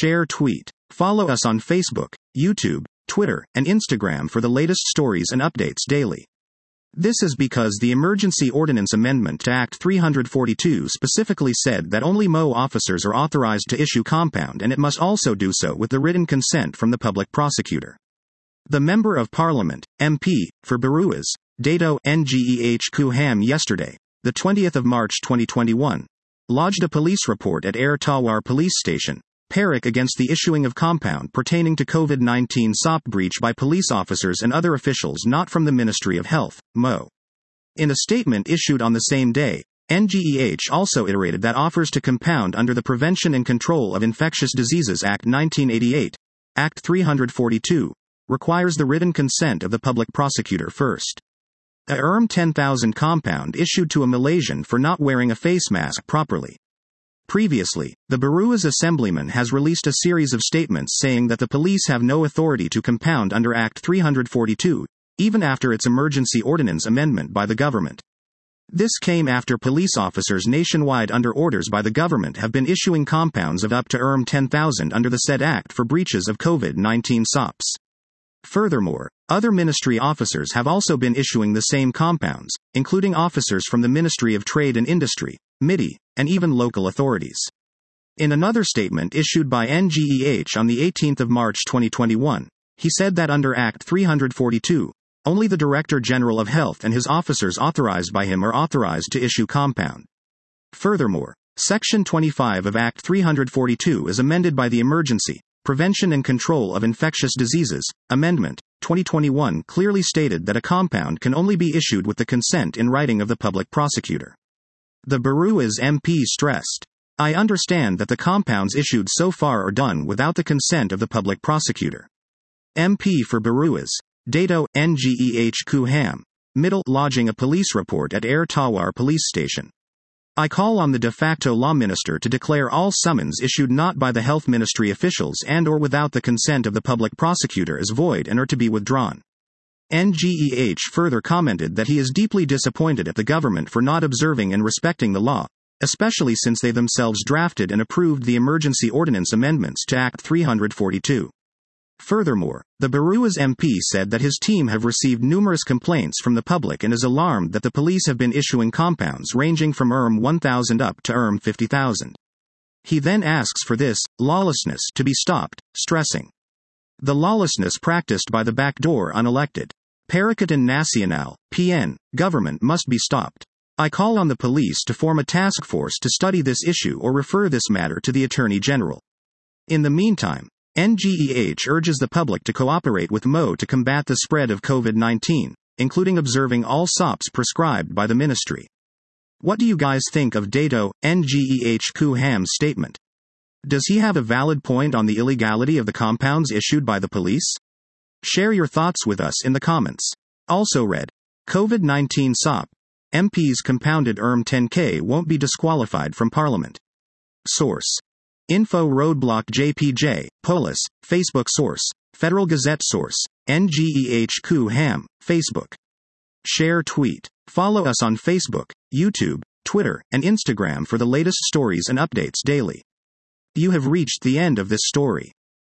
Share tweet. Follow us on Facebook, YouTube, Twitter, and Instagram for the latest stories and updates daily. This is because the Emergency Ordinance Amendment to Act 342 specifically said that only MO officers are authorized to issue compound, and it must also do so with the written consent from the public prosecutor. The Member of Parliament, MP, for Baruas, Dato Ngeh Kuham yesterday, the 20th of March 2021, lodged a police report at Air Tawar Police Station, Perak against the issuing of compound pertaining to COVID-19 SOP breach by police officers and other officials not from the Ministry of Health, MO. In a statement issued on the same day, NGEH also iterated that offers to compound under the Prevention and Control of Infectious Diseases Act 1988, Act 342, requires the written consent of the public prosecutor first. A $10,000 compound issued to a Malaysian for not wearing a face mask properly. Previously, the Baruas Assemblyman has released a series of statements saying that the police have no authority to compound under Act 342, even after its emergency ordinance amendment by the government. This came after police officers nationwide under orders by the government have been issuing compounds of up to $10,000 under the said act for breaches of COVID-19 SOPs. Furthermore, other ministry officers have also been issuing the same compounds, including officers from the Ministry of Trade and Industry, MIDI, and even local authorities. In another statement issued by NGEH on the 18th of March 2021, he said that under Act 342, only the Director General of Health and his officers authorized by him are authorized to issue compound. Furthermore, Section 25 of Act 342 is amended by the Emergency, Prevention and Control of Infectious Diseases Amendment, 2021 clearly stated that a compound can only be issued with the consent in writing of the public prosecutor. The Baruas MP stressed, "I understand that the compounds issued so far are done without the consent of the public prosecutor." MP for Baruas, Dato Ngeh Kuham, middle lodging a police report at Air Tawar Police Station. I call on the de facto law minister to declare all summons issued not by the health ministry officials and or without the consent of the public prosecutor as void and are to be withdrawn. NGEH further commented that he is deeply disappointed at the government for not observing and respecting the law, especially since they themselves drafted and approved the emergency ordinance amendments to Act 342. Furthermore, the Baruas MP said that his team have received numerous complaints from the public and is alarmed that the police have been issuing compounds ranging from $1,000 up to $50,000. He then asks for this lawlessness to be stopped, stressing, "The lawlessness practiced by the backdoor unelected Perikatan Nasional, PN, government must be stopped. I call on the police to form a task force to study this issue or refer this matter to the Attorney General." In the meantime, NGEH urges the public to cooperate with MO to combat the spread of COVID-19, including observing all SOPs prescribed by the ministry. What do you guys think of Dato Ngeh Kuham's statement? Does he have a valid point on the illegality of the compounds issued by the police? Share your thoughts with us in the comments. Also read, COVID-19 SOP, MPs compounded $10K won't be disqualified from Parliament. Source. Info Roadblock JPJ, Polis, Facebook Source, Federal Gazette Source, Ngeh Kuham, Facebook. Share tweet. Follow us on Facebook, YouTube, Twitter, and Instagram for the latest stories and updates daily. You have reached the end of this story.